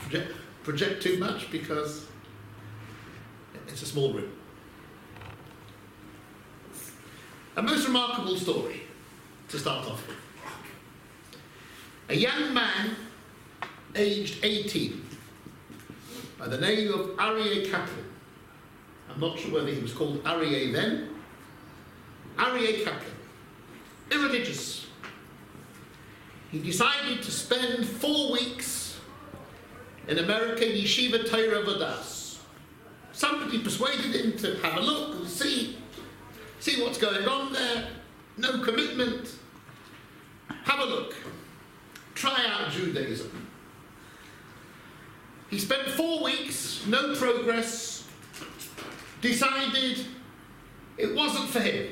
project too much because it's a small room. A most remarkable story to start off with. A young man, aged 18, by the name of Aryeh Kaplan. I'm not sure whether he was called Aryeh then. Aryeh Kaplan, irreligious. He decided to spend 4 weeks in America in Yeshiva Torah Vodas. Somebody persuaded him to have a look and see what's going on there. No commitment. Have a look. Try out Judaism. He spent 4 weeks, no progress, decided it wasn't for him.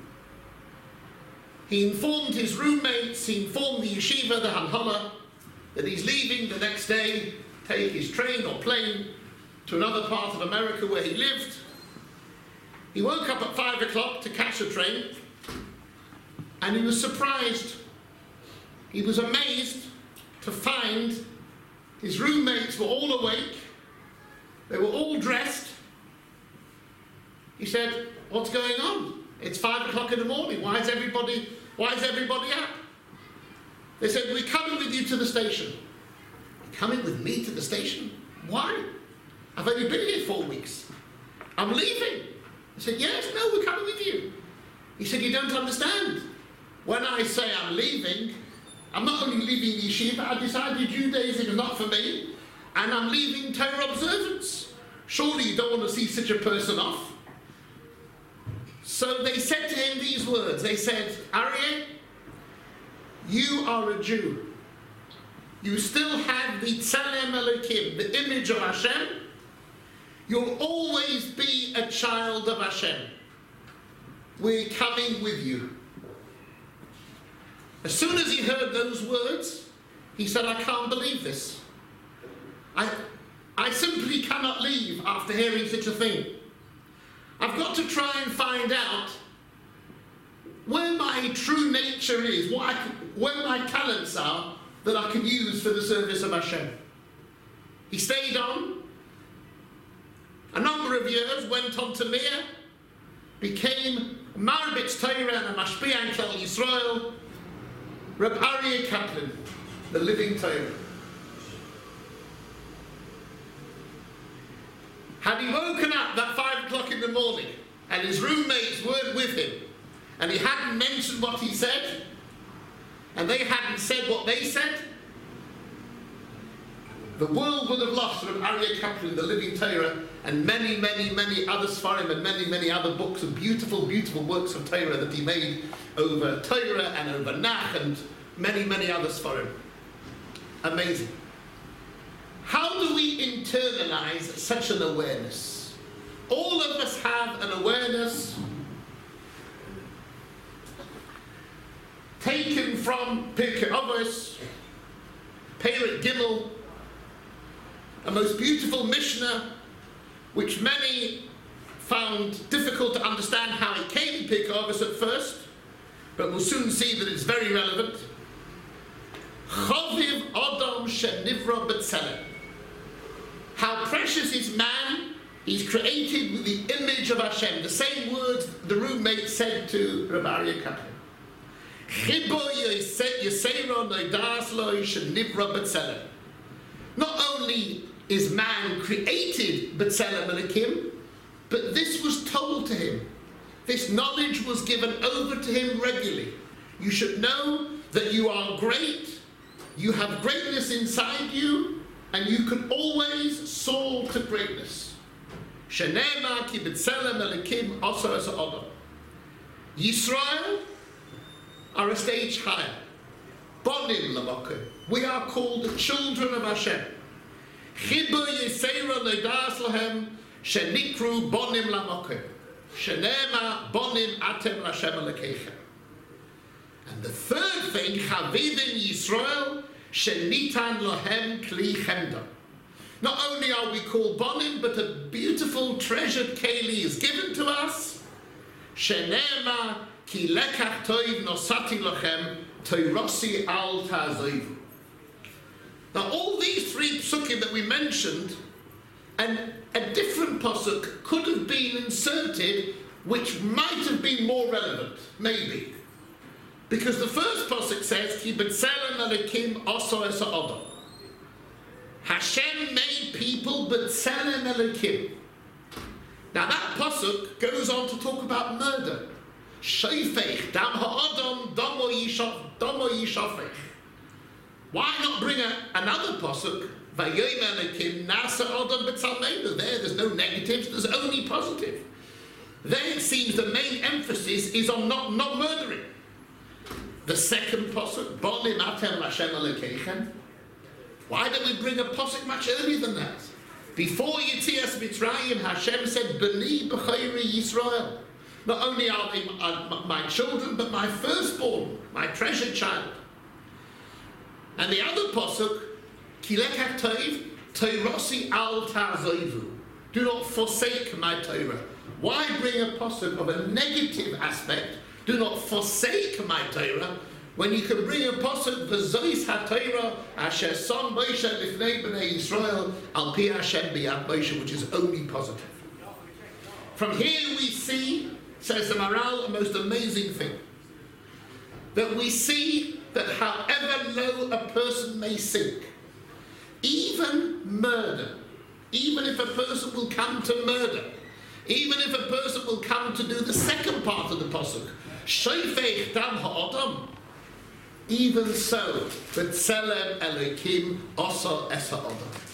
He informed his roommates, he informed the yeshiva, the Hanhala, that he's leaving the next day, take his train or plane to another part of America where he lived. He woke up at 5 o'clock to catch a train, and he was surprised. He was amazed to find his roommates were all awake. They were all dressed. He said, "What's going on? It's 5 o'clock in the morning. Why is everybody up?" They said, "We're coming with you to the station." "You're coming with me to the station? Why? I've only been here 4 weeks. I'm leaving." I said, "Yes, no, we're coming with you." He said, "You don't understand. When I say I'm leaving, I'm not only leaving the yeshiva, I decided Judaism is not for me, and I'm leaving Torah observance. Surely you don't want to see such a person off." So they said to him these words. They said, "Aryeh, you are a Jew. You still have the Tzelem Elokim, the image of Hashem. You'll always be a child of Hashem. We're coming with you." As soon as he heard those words, he said, "I can't believe this. I simply cannot leave after hearing such a thing. I've got to try and find out where my true nature is, where my talents are that I can use for the service of Hashem." He stayed on. A number of years, went on to Mir, became Marbitz Torah and a Mashpia in Klal Yisrael, Reb Aryeh Kaplan, the living Torah. Had he woken up that 5 o'clock in the morning and his roommates weren't with him, and he hadn't mentioned what he said, and they hadn't said what they said, the world would have lost Reb Aryeh Kaplan, the living Torah, and many, many, many other Sfarim and many, many other books of beautiful, beautiful works of Torah that he made over Torah and over Nach and many, many other Sfarim. Amazing. How do we internalize such an awareness? All of us have an awareness taken from Pirkei Avos, Perek Gimel, a most beautiful Mishnah, which many found difficult to understand how it came in Pirkei Avos at first, but we'll soon see that it's very relevant. Choviv Adam Shenivra B'Tzelem. How precious is man, he's created with the image of Hashem. The same words the roommate said to Reb Aryeh Kaplan. Chibo Yisera Noidas Lo Shenivra B'Tzelem. Not only is man created B'Tzelem Elokim, but this was told to him. This knowledge was given over to him regularly. You should know that you are great, you have greatness inside you, and you can always soar to greatness. Shenema ki B'Tzelem Elokim Asar es Adam. Yisrael are a stage higher. Bonim Lamokim. We are called the children of Hashem. Chibo Yisera Leidas Lahem Shenikru Bonim Lamokim. Shenema Bonim Atem Lashem Elokeichem. And the third thing, Chavivim Yisrael Shenitan Lohem Kli Chemda. Not only are we called Bonim, but a beautiful treasured Keli is given to us. Shenema Ki Lekach Toiv Nosati Lochem Toirosi Al Tazoivu. Now all these three psukim that we mentioned, and a different pasuk could have been inserted which might have been more relevant, maybe. Because the first pasuk says, Ki b'tselem Elokim oso es ha'adam. Hashem made people b'tselem Elokim. Now that pasuk goes on to talk about murder. Shofech dam ha'adam damo yishafech. Why not bring another pasuk? Vayomer Elokim nasa adam b'tzalmeinu. There's no negatives, there's only positive. There it seems the main emphasis is on not murdering. The second pasuk, Bonim atem Hashem Elokeichem. Why don't we bring a pasuk much earlier than that? Before Yetzias Mitzrayim, Hashem said, B'ni b'chayri Yisrael. Not only are they my children, but my firstborn, my treasured child. And the other pasuk, Kilek HaTov, Toirosi al ta'zovu. Do not forsake my Torah. Why bring a pasuk of a negative aspect? Do not forsake my Torah, when you can bring a pasuk v'zois haTorah asher som Moshe lifnei b'nei Yisrael al pi Hashem b'yad Moshe, which is only positive. From here we see, says the Maharal, a most amazing thing, that we see that however low a person may sink, even murder, even if a person will come to murder, even if a person will come to do the second part of the pasuk, Shofech dam ha'adam, even so, b'tselem Elokim oso es ha'adam.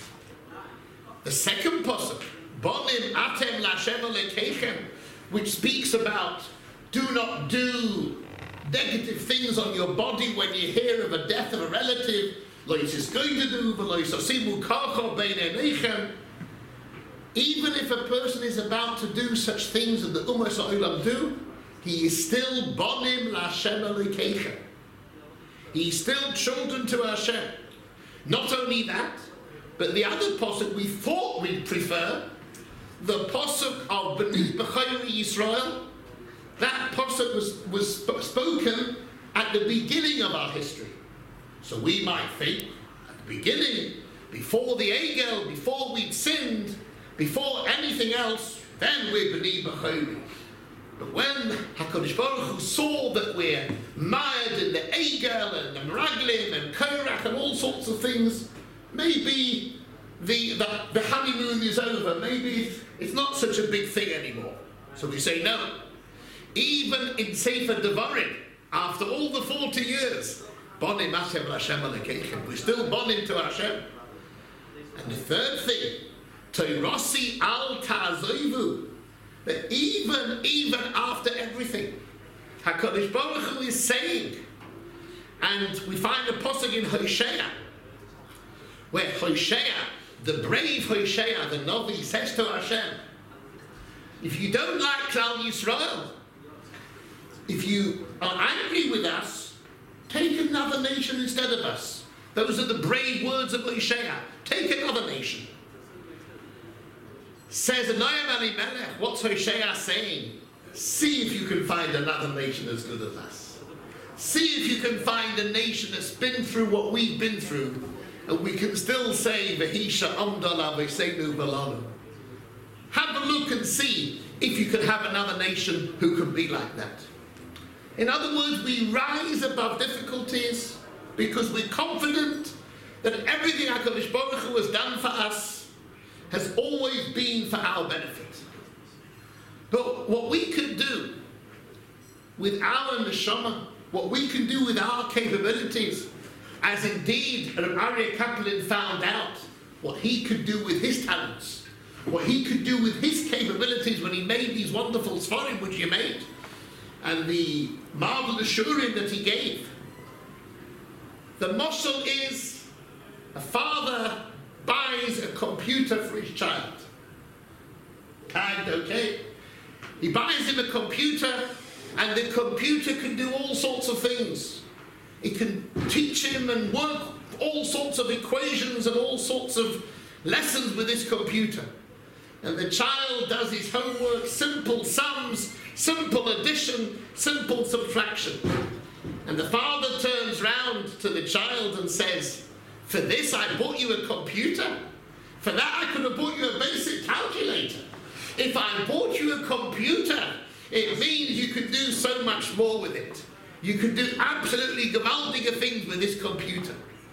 The second pasuk, Bonim atem l'Hashem Elokeichem, which speaks about do not do negative things on your body when you hear of a death of a relative, lo yisgoydedu v'lo yisosimu kacho bein einechem. Even if a person is about to do such things that the Ummos Ha'olam do, he is still Bonim l'Hashem Elokeichem. He's still children to Hashem. Not only that, but the other pasuk we thought we'd prefer, the pasuk of B'ni b'chayri Yisrael, that pasuk was spoken at the beginning of our history. So we might think, at the beginning, before the Egel, before we'd sinned, before anything else, then we're B'ni b'chayri. But when HaKadosh Baruch Hu saw that we're mired in the Egel and the Meraglim and Korach and all sorts of things, maybe the honeymoon is over. Maybe it's not such a big thing anymore. So we say no. Even in Sefer Devarim, after all the 40 years, Bonim Hashem L'Hashem Elokeichem, we're still bonim to Hashem. And the third thing, Toirosi al ta'zovu, that even after everything, HaKadosh Baruch Hu is saying, and we find a pasuk in Hosea, where Hosea, the brave Hosea, the Navi, says to Hashem, if you don't like Klal Yisrael, if you are angry with us, take another nation instead of us. Those are the brave words of Hosea. Take another nation. Says Noam Elimelech, what's Hosea saying? See if you can find another nation as good as us. See if you can find a nation that's been through what we've been through, and we can still say, V'hisha amdala v'seinu v'lanu. Have a look and see if you can have another nation who can be like that. In other words, we rise above difficulties because we're confident that everything HaKadosh Baruch Hu has done for us has always been for our benefit. But what we can do with our neshama, what we can do with our capabilities, as indeed Rabbi Aryeh Kaplan found out what he could do with his talents, what he could do with his capabilities when he made these wonderful Sfarim which he made, and the marvelous shurim that he gave. The mashal is a father buys a computer for his child. And okay, he buys him a computer, and the computer can do all sorts of things. It can teach him and work all sorts of equations and all sorts of lessons with this computer. And the child does his homework, simple sums, simple addition, simple subtraction. And the father turns round to the child and says, For this I bought you a computer. For that I could have bought you a basic calculator. If I bought you a computer, it means you could do so much more with it. You could do absolutely gewaltige things with this computer.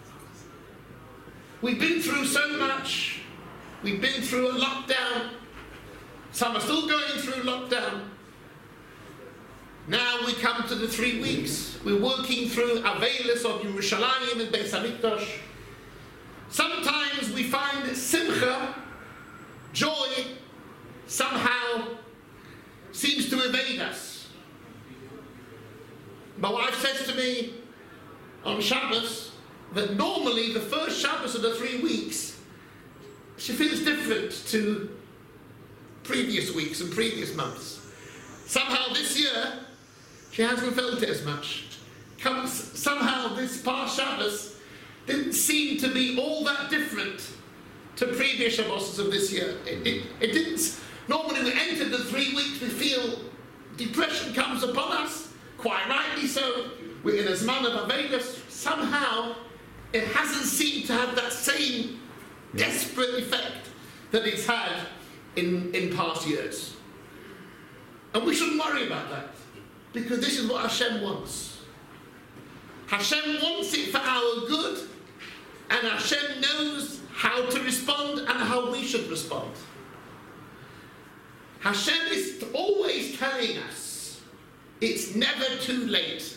We've been through so much. We've been through a lockdown. Some are still going through lockdown. Now we come to the 3 weeks. We're working through Avelis of Yerushalayim and Beis Hamikdash. Sometimes we find that simcha, joy, somehow seems to evade us. My wife says to me on Shabbos that normally the first Shabbos of the 3 weeks, she feels different to previous weeks and previous months. Somehow this year, she hasn't felt it as much. Somehow this past Shabbos didn't seem to be all that different to previous Shabbos of this year. It didn't. Normally we enter the 3 weeks, we feel depression comes upon us, quite rightly so. We're in a Zman of Avelis. Somehow it hasn't seemed to have that same desperate effect that it's had in past years. And we shouldn't worry about that, because this is what Hashem wants. Hashem wants it for our good, and Hashem knows how to respond and how we should respond. Hashem is always telling us it's never too late.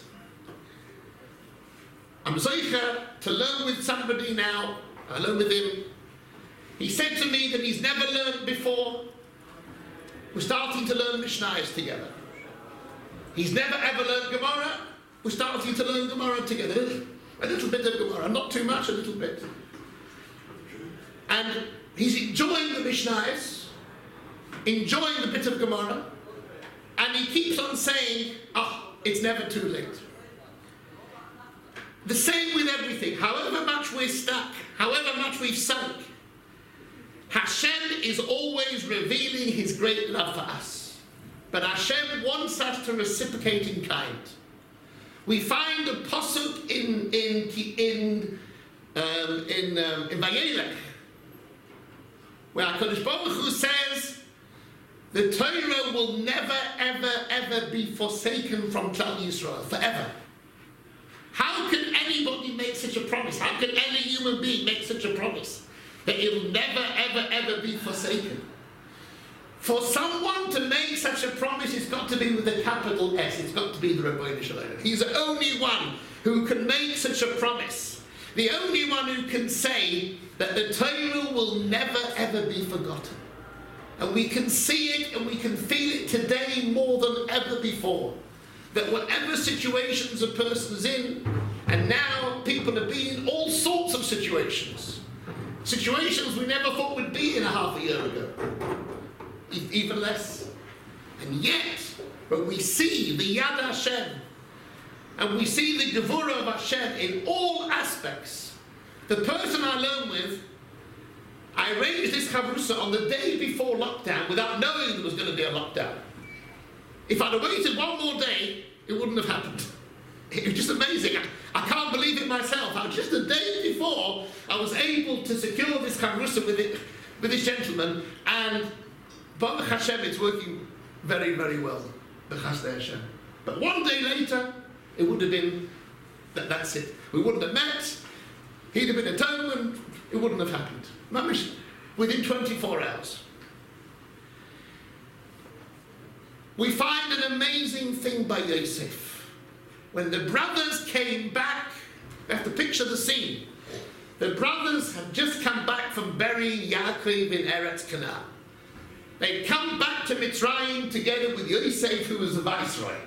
I'm zoicha to learn with somebody now. I learn with him. He said to me that he's never learned before. We're starting to learn Mishnayos together. He's never ever learned Gemara. We're starting to learn Gemara together. A little bit of Gemara, not too much, a little bit. And he's enjoying the Mishnayos, enjoying the bit of Gemara, and he keeps on saying, it's never too late. The same with everything. However much we're stuck, however much we've sunk, Hashem is always revealing His great love for us. But Hashem wants us to reciprocate in kind. We find a pasuk in Vayelech, where HaKadosh Baruch Hu says, the Torah will never, ever, ever be forsaken from Klal Yisrael, forever. How can anybody make such a promise? How can any human being make such a promise? That it will never, ever, ever be forsaken. For someone to make such a promise, it's got to be with a capital S. It's got to be the Rebbeinu Shalom. He's the only one who can make such a promise. The only one who can say that the Torah will never, ever be forgotten. And we can see it and we can feel it today more than ever before. That whatever situations a person's in, and now people are being in all sorts of situations. Situations we never thought would be in a half a year ago. Even less. And yet, when we see the Yad Hashem, and we see the Gevurah of Hashem in all aspects, the person I learn with, I arranged this Chavrusa on the day before lockdown without knowing there was going to be a lockdown. If I'd have waited one more day, it wouldn't have happened. It was just amazing. I can't believe it myself. Just the day before, I was able to secure this Chavrusa with this gentleman, and Baruch Hashem, it's working very, very well. B'chasdei Hashem. But one day later, it would have been, that's it. We wouldn't have met, he'd have been at home, and it wouldn't have happened. Mamish, within 24 hours. We find an amazing thing by Yosef. When the brothers came back, we have to picture the scene. The brothers had just come back from burying Yaakov in Eretz Canaan. They'd come back to Mitzrayim together with Yosef, who was the viceroy.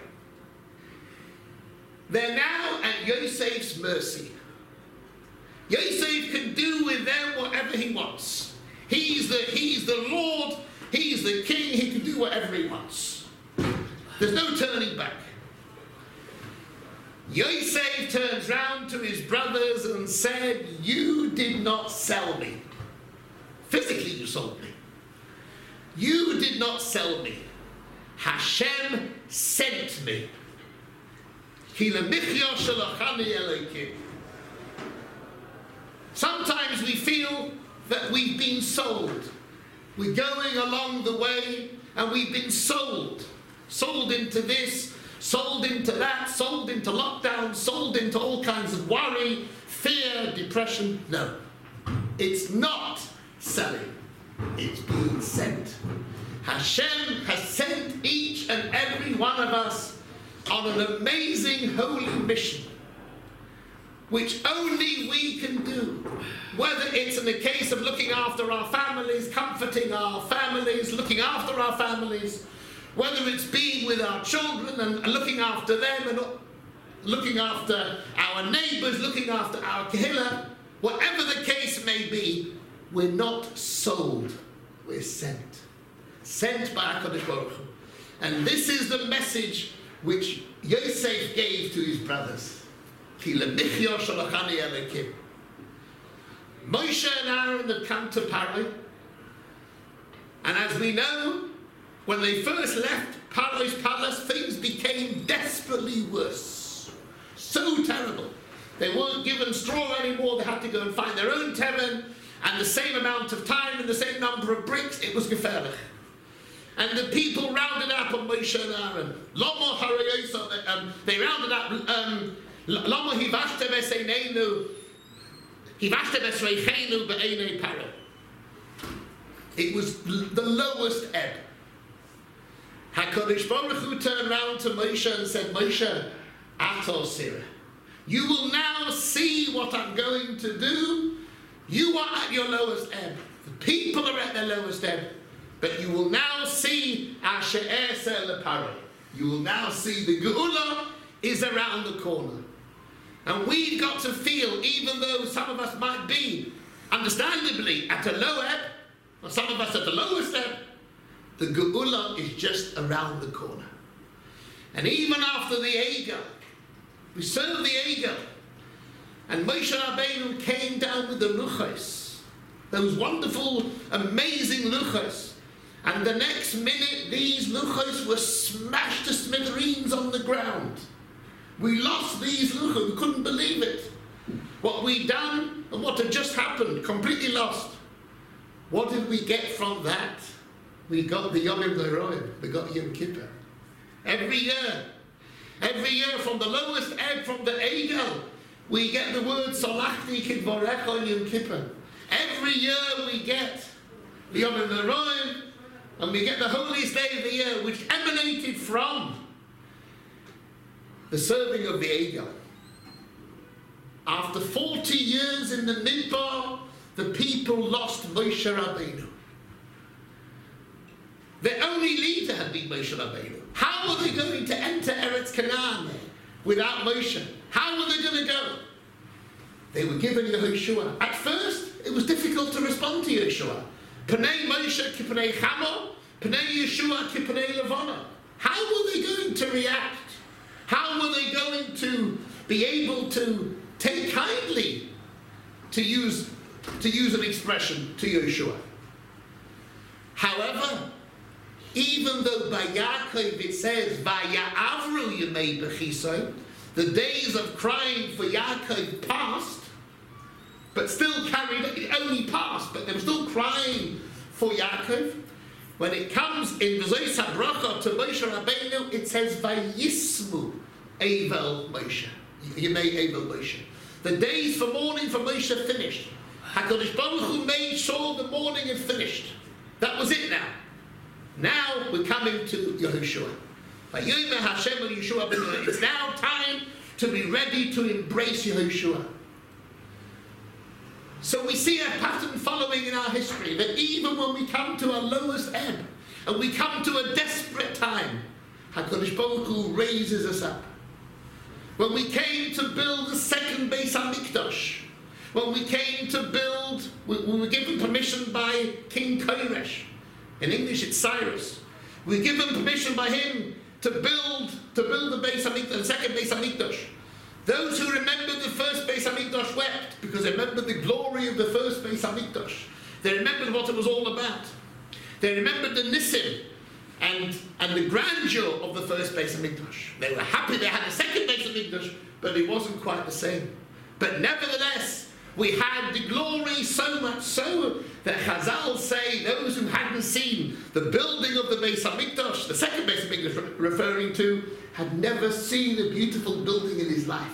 They're now at Yosef's mercy. Yosef can do with them whatever he wants. He's the Lord, he's the king, he can do whatever he wants. There's no turning back. Yosef turns round to his brothers and said, you did not sell me. Physically you sold me. You did not sell me. Hashem sent me. Sometimes we feel that we've been sold. We're going along the way and we've been sold. Sold into this, sold into that, sold into lockdown, sold into all kinds of worry, fear, depression. No, it's not selling. It's being sent. Hashem has sent each and every one of us on an amazing holy mission, which only we can do. Whether it's in the case of looking after our families, comforting our families, looking after our families, whether it's being with our children and looking after them and looking after our neighbours, looking after our kehillah, whatever the case may be, we're not sold, we're sent. Sent by HaKadosh Baruch Hu. And this is the message which Yosef gave to his brothers. Ki lemichyo shalachani Elokim. Moshe and Aaron had come to Paro, and as we know, when they first left Paro's palace, things became desperately worse. So terrible. They weren't given straw anymore, they had to go and find their own tevin, and the same amount of time and the same number of bricks, it was gefährlich. And the people rounded up on Moshe and Aaron. Lomo harayosa, they rounded up, Lomo hivashte b'seineinu, hivashte b'sreicheinu b'einei Paro. It was the lowest ebb. HaKadosh Baruch Hu turned round to Moshe and said, Moshe, Ator Sirah, you will now see what I'm going to do. You are at your lowest ebb. The people are at their lowest ebb. But you will now see Asher Eser LeParo. You will now see the Geula is around the corner. And we've got to feel, even though some of us might be, understandably, at a low ebb, or some of us at the lowest ebb, the Geula is just around the corner. And even after the Egel, we serve the Egel, and Moshe Rabbeinu came down with the Luchos, those wonderful, amazing Luchos. And the next minute, these Luchos were smashed to smithereens on the ground. We lost these Luchos, we couldn't believe it. What we'd done and what had just happened, completely lost. What did we get from that? We got the Yom Noraim, we got Yom Kippur. Every year from the lowest ebb, from the Egel, we get the word Salachti Kidvorech on Yom Kippur. Every year we get the Yom Noraim, and we get the holiest day of the year, which emanated from the serving of the Egel. After 40 years in the Midbar, the people lost Moshe Rabbeinu. Their only leader had been Moshe Rabbeinu. How were they going to enter Eretz Canaan without Moshe? How were they going to go? They were given Yehoshua. At first, it was difficult to respond to Yehoshua. Pnei Moshe ki pnei Chamo, pnei Yeshua ki pnei Levana. How were they going to react? How were they going to be able to take kindly, to use an expression, to Yeshua? However, even though by Yaakov it says, Vaya'avru Yemei B'chisai, the days of crying for Yaakov passed, but still carried, it only passed, but they were still crying for Yaakov. When it comes in the Zois HaBracha to Moshe Rabbeinu, it says, Vayismu Evel Moshe. Yemei Evel Moshe. The days for mourning for Moshe finished. HaKadosh Baruch Hu made sure the mourning had finished. That was it now. Now we're coming to Yehoshua. It's now time to be ready to embrace Yehoshua. So we see a pattern following in our history, that even when we come to our lowest ebb, and we come to a desperate time, HaKadosh Baruch Hu raises us up. When we came to build the second Beis HaMikdash, when we came to build, we were given permission by King Koresh. In English it's Cyrus. We were given permission by him to build the Beis HaMikdash, the second Beis HaMikdash. Those who remember the first Beis HaMikdash wept, because they remembered the glory of the first Beis HaMikdash. They remembered what it was all about. They remembered the Nissim and the grandeur of the first Beis HaMikdash. They were happy they had a second Beis HaMikdash, but it wasn't quite the same. But nevertheless, We had the glory, so much so that Chazal say those who hadn't seen the building of the Beis HaMikdash, the second Beis HaMikdash referring to, had never seen a beautiful building in his life.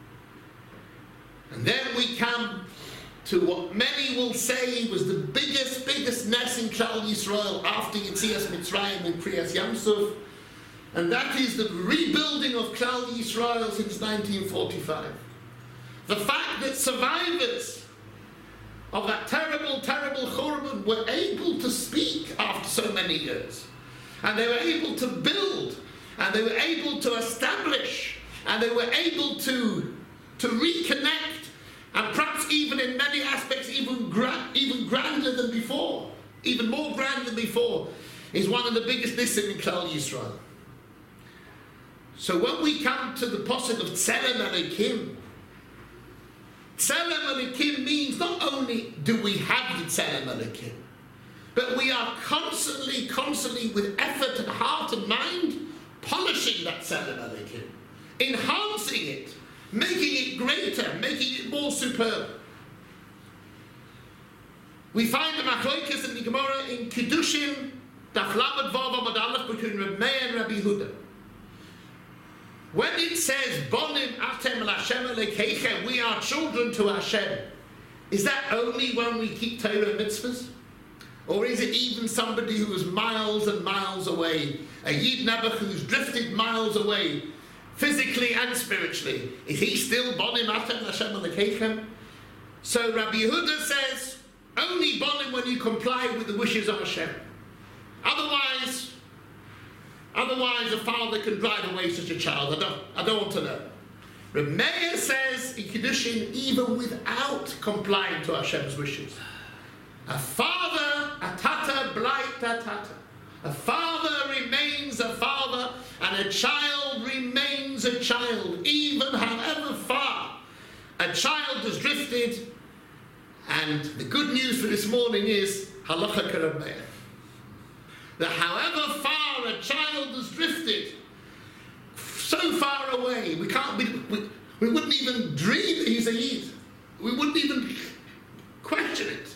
And then we come to what many will say was the biggest ness in Klal Yisrael after Yetzias Mitzrayim and Kriyas Yamsuf, and that is the rebuilding of Klal Yisrael since 1945. The fact that survivors of that terrible Churban were able to speak after so many years, and they were able to build, and they were able to establish, and they were able to reconnect, and perhaps even in many aspects even grander than before, even more grand than before, is one of the biggest nisim in Klal Yisrael. So when we come to the posuk of Tzelem Elokim, Tzelem Elokim means not only do we have the Tzelem Elokim, but we are constantly with effort and heart and mind, polishing that Tzelem Elokim, enhancing it, making it greater, making it more superb. We find the Machlokes in the Gemara in Kiddushin, Daf Lamed Vav Amud Aleph, between Reb Meir and Rabbi Yehuda. When it says, Bonim Atem L'Hashem Elokeichem, we are children to Hashem, is that only when we keep Torah and mitzvahs? Or is it even somebody who is miles and miles away, a Yid Nebuch who's drifted miles away, physically and spiritually? Is he still Bonim Atem L'Hashem Elokeichem? So Rabbi Yehuda says, only Bonim when you comply with the wishes of Hashem. Otherwise, a father can drive away such a child. I don't want to know. Reb Meir says in Kiddushin, even without complying to Hashem's wishes, a father, a tata, blight a tata. A father remains a father, and a child remains a child, even however far a child has drifted. And the good news for this morning is halacha k'Reb Meir, that however far a child has drifted, so far away, we wouldn't even dream that he's a Yid. We wouldn't even question it.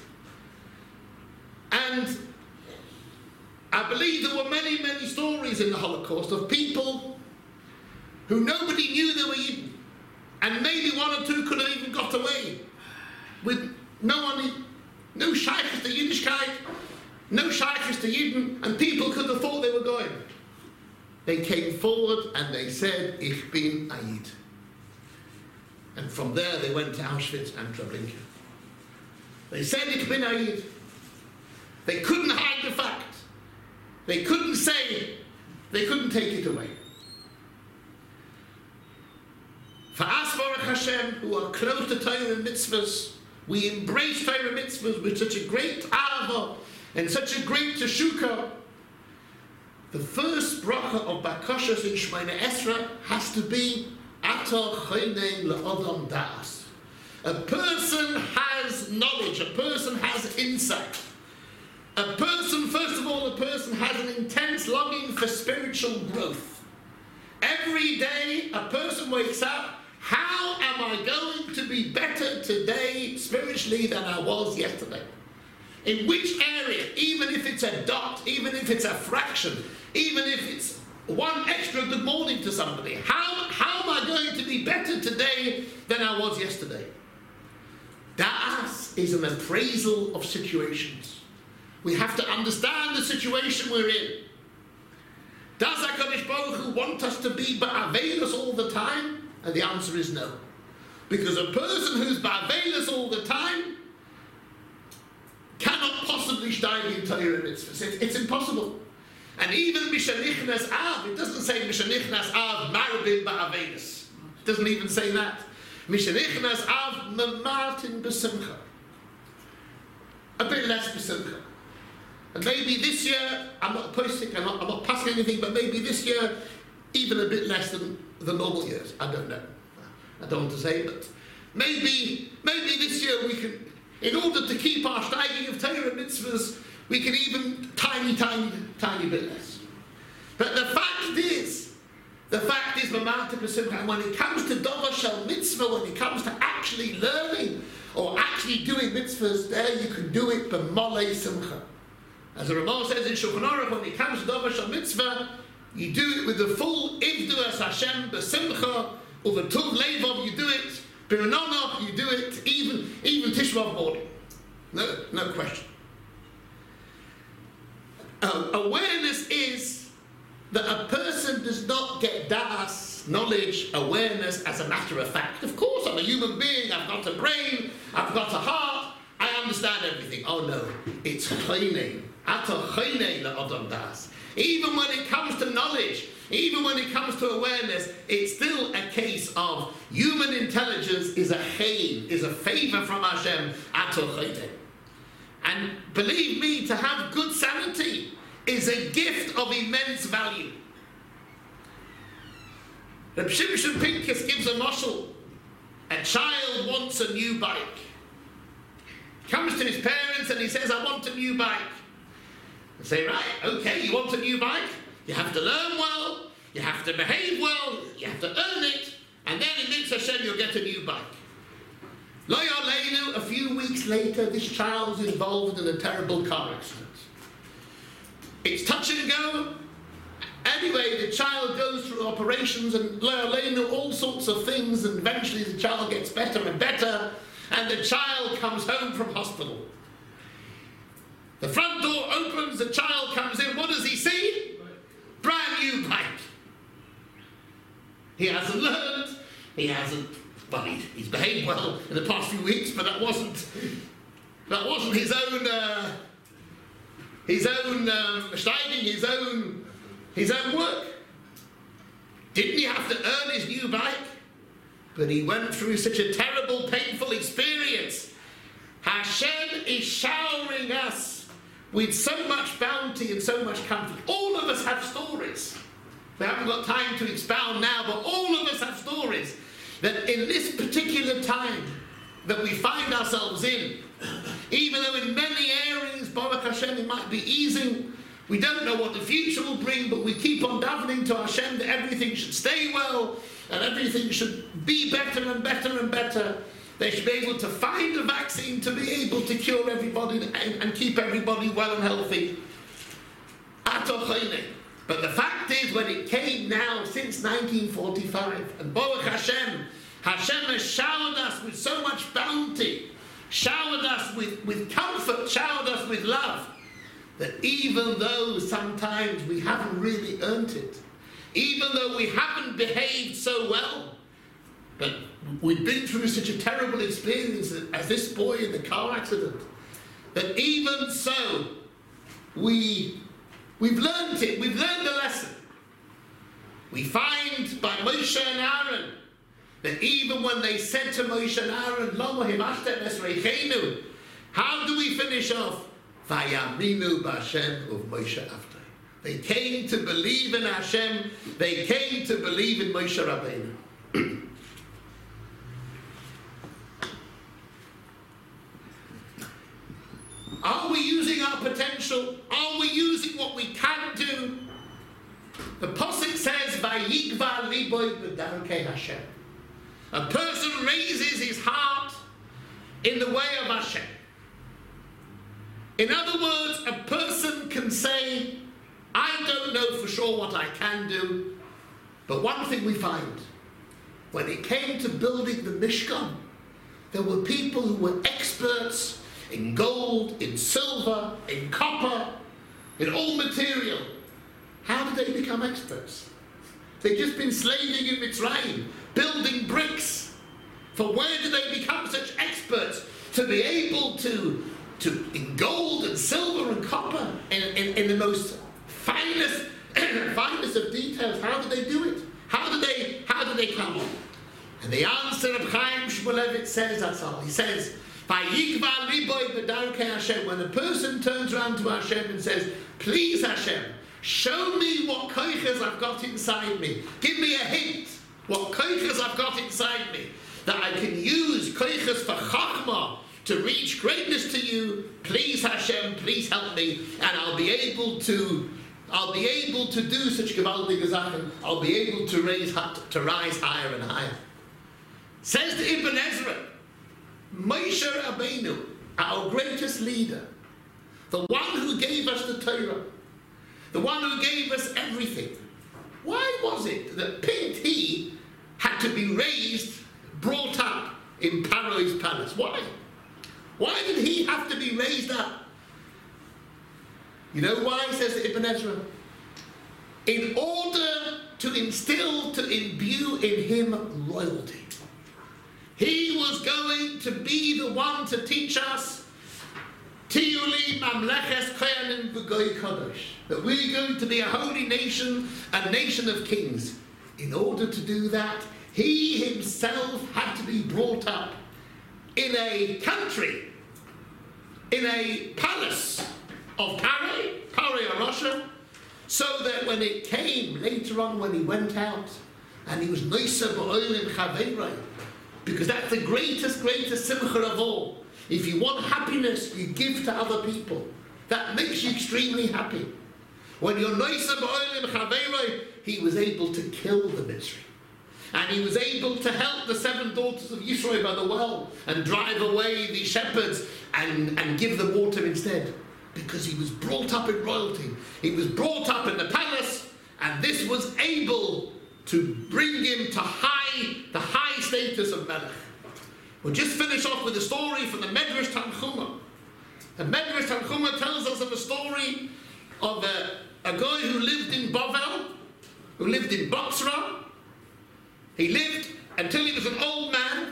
And I believe there were many stories in the Holocaust of people who nobody knew they were Yid, and maybe one or two could have even got away with no shaykhs to Yiddishkeit, no shaykhs to Yidden, and people could have thought they were going. They came forward and they said, Ich bin a Yid. And from there they went to Auschwitz and Treblinka. They said, Ich bin a Yid. They couldn't hide the fact. They couldn't say, they couldn't take it away. For us, Baruch Hashem, who are close to Torah and mitzvahs, we embrace Torah and mitzvahs with such a great ahava and such a great teshukah. The first bracha of Bakashas in Shemona Esra has to be Ata Chonein L'Adam Das. A person has knowledge, a person has insight. A person, first of all, a person has an intense longing for spiritual growth. Every day a person wakes up, how am I going to be better today spiritually than I was yesterday? In which area? Even if it's a dot, even if it's a fraction, even if it's one extra good morning to somebody. How am I going to be better today than I was yesterday? Da'as is an appraisal of situations. We have to understand the situation we're in. Does HaKadosh Baruch Hu want us to be ba'aveilus all the time? And the answer is no. Because a person who's ba'aveilus all the time cannot possibly steig in Torah and mitzvahs. It's impossible. And even Mishanichnas Av, it doesn't say Mishanichnas Av marabim ba'aveilus. It doesn't even say that. Mishanichnas Av memartin b'simcha. A bit less b'simcha. And maybe this year, I'm not posting, I'm not passing anything, but maybe this year, even a bit less than the normal years. I don't know. I don't want to say, but maybe this year we can, in order to keep our steiging of Torah mitzvahs, we can even tiny bit less. But the fact is, and when it comes to Dover Shel Mitzvah, when it comes to actually learning or actually doing mitzvahs, there you can do it b'molei simcha. As the Ramah says in Shulchan Aruch, when it comes to Dover Shal Mitzvah, you do it with the full Ivdu as Hashem b'simcha, over Tuv Levov you do it, b'Ranonah you do it, even Tishvav morning. No question. Awareness is that a person does not get da'as, knowledge, awareness as a matter of fact. Of course, I'm a human being, I've got a brain, I've got a heart, I understand everything. Oh no, it's chayne. Ata chayne la'adam da'as. Even when it comes to knowledge, even when it comes to awareness, it's still a case of human intelligence is a chayne, is a favor from Hashem, ata chayne. And believe me, to have good sanity is a gift of immense value. Reb Shimshon Pincus gives a mashal. A child wants a new bike. Comes to his parents and he says, I want a new bike. They say, right, okay, you want a new bike? You have to learn well, you have to behave well, you have to earn it, and then in Mitzvah Hashem you'll get a new bike. Lo Yaleinu, a few weeks later, this child's involved in a terrible car accident. It's touch and go. Anyway, the child goes through operations and Lo Yaleinu, all sorts of things, and eventually the child gets better and better, and the child comes home from hospital. The front door opens, the child comes in, what does he see? Brand new bike. He hasn't learned, well, he's behaved well in the past few weeks, but that wasn't his own steiging, his own work. Didn't he have to earn his new bike? But he went through such a terrible, painful experience. Hashem is showering us with so much bounty and so much comfort. All of us have stories. We haven't got time to expound now, but all of us have stories that in this particular time that we find ourselves in, even though in many areas, Baruch Hashem, it might be easing, we don't know what the future will bring, but we keep on davening to Hashem that everything should stay well, and everything should be better and better and better. They should be able to find a vaccine to be able to cure everybody and keep everybody well and healthy. But the fact is, when it came now since 1945, and Baruch Hashem, Hashem has showered us with so much bounty, showered us with comfort, showered us with love, that even though sometimes we haven't really earned it, even though we haven't behaved so well, but we've been through such a terrible experience as this boy in the car accident, that even so, we've learned it, we've learned the lesson. We find by Moshe and Aaron that even when they said to Moshe and Aaron, Lama himashtem esreichenu, how do we finish off? Vayaminu b'Hashem of Moshe after. They came to believe in Hashem, they came to believe in Moshe Rabbeinu. Are we using our potential? Are we using what we can do? The Pasuk says, Vayigva liboy b'darkei Hashem. A person raises his heart in the way of Hashem. In other words, a person can say, I don't know for sure what I can do, but one thing we find, when it came to building the Mishkan, there were people who were experts in gold, in silver, in copper, in all material. How did they become experts? They'd just been slaving in Mitzrayim, building bricks. For where did they become such experts to be able to in gold and silver and copper, in the most finest of details? How did they do it? How did they come on? And the answer of Chaim Shmulevitz says that's all. He says, when a person turns around to Hashem and says, please Hashem, show me what koiches I've got inside me. Give me a hint what koiches I've got inside me that I can use koiches for chachma to reach greatness to you. Please Hashem, please help me, and I'll be able to do such gewaltige Sachen. I'll be able to rise higher and higher. Says the Ibn Ezra, Moshe Rabbeinu, our greatest leader, the one who gave us the Torah, the one who gave us everything, why was it that Pinti had to be raised, brought up in Paro's palace? Why? Why did he have to be raised up? You know why, says Ibn Ezra? In order to instill, to imbue in him royalty. He was going to be the one to teach us Tiyuli Mamleches Koyanim V'Goy Kodesh, that we're going to be a holy nation, a nation of kings. In order to do that, he himself had to be brought up in a country, in a palace of Parei Russia, so that when it came later on, when he went out and he was Noisa B'Olim Chaveirei, because that's the greatest simcha of all. If you want happiness, you give to other people. That makes you extremely happy. When you're Noisa B'Olim Chaveirei, he was able to kill the Mitzri. And he was able to help the 7 daughters of Yisro by the well and drive away the shepherds and give them water instead. Because he was brought up in royalty. He was brought up in the palace, and this was able to bring him to the high status of Melech. We'll just finish off with a story from the Medrash Tanchuma. The Medrash Tanchuma tells us of a story of a guy who lived in Bavel, who lived in Botzra. He lived until he was an old man.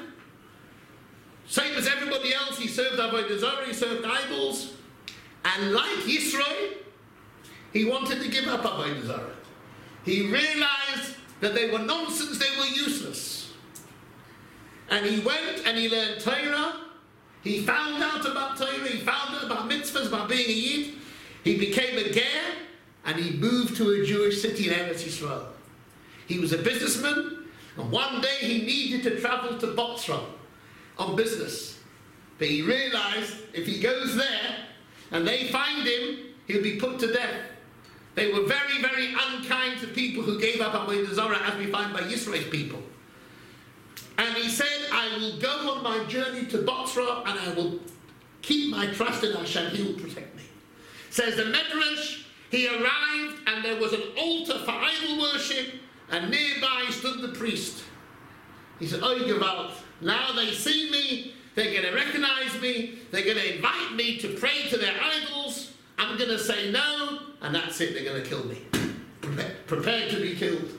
Same as everybody else, he served Avodah Zarah, he served idols. And like Yisro, he wanted to give up Avodah Zarah. He realized that they were nonsense, they were useless. And he went and he learned Torah. He found out about Torah, he found out about mitzvahs, about being a Yid. He became a ger, and he moved to a Jewish city in Eretz Yisrael. He was a businessman, and one day he needed to travel to Botzra on business. But he realized if he goes there and they find him, he'll be put to death. They were very, very unkind to people who gave up Avodah Zarah, as we find by Yisro's people. And he said, I will go on my journey to Botzra and I will keep my trust in Hashem. He will protect me. Says the Medrash, he arrived and there was an altar for idol worship, and nearby stood the priest. He said, oh, Gewalt, now they see me, they're going to recognize me, they're going to invite me to pray to their idols. I'm going to say no, and that's it, they're going to kill me. Prepared to be killed.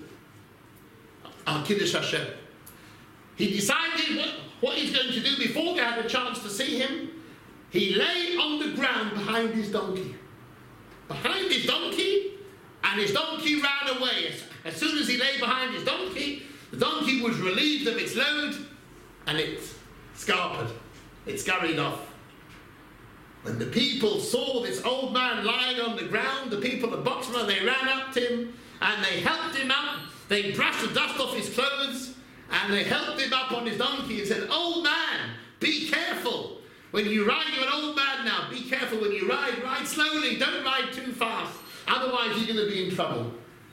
Al Kiddush Hashem. He decided what he's going to do before they had a chance to see him. He lay on the ground behind his donkey. Behind his donkey, and his donkey ran away. As soon as he lay behind his donkey, the donkey was relieved of its load, and it scarpered. It scurried off. When the people saw this old man lying on the ground, the people of Botzra, they ran up to him, and they helped him up. They brushed the dust off his clothes, and they helped him up on his donkey and said, old man, be careful. When you ride, you're an old man now, be careful when you ride, ride slowly, don't ride too fast, otherwise you're going to be in trouble.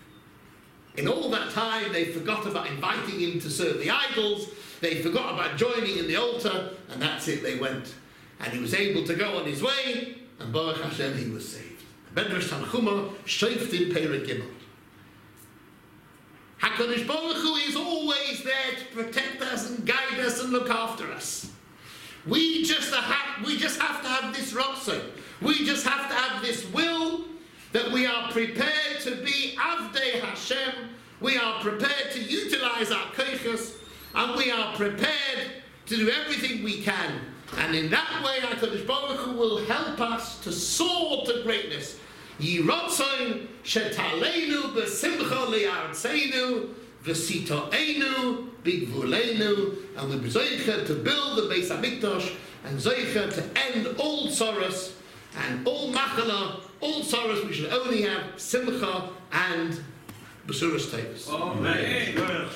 In all that time, they forgot about inviting him to serve the idols, they forgot about joining in the altar, and that's it, they went. And he was able to go on his way, and Baruch Hashem, he was saved. Medrash Tanchuma, Shoftim Perek Gimel. HaKadosh Baruch Hu is always there to protect us and guide us and look after us. We just have to have this rotzon. We just have to have this will that we are prepared to be Avdei Hashem. We are prepared to utilize our koichos, and we are prepared to do everything we can. And in that way, HaKadosh Baruch Hu will help us to soar to greatness. Yirotzon shetalenu b'simcha li'artzeinu v'sito'enu b'gvulenu, and we're zoicha to build the Beis Hamikdash, and zoicha to end all sorrows and all machala, all sorrows. We should only have simcha and besuras tevus. Amen.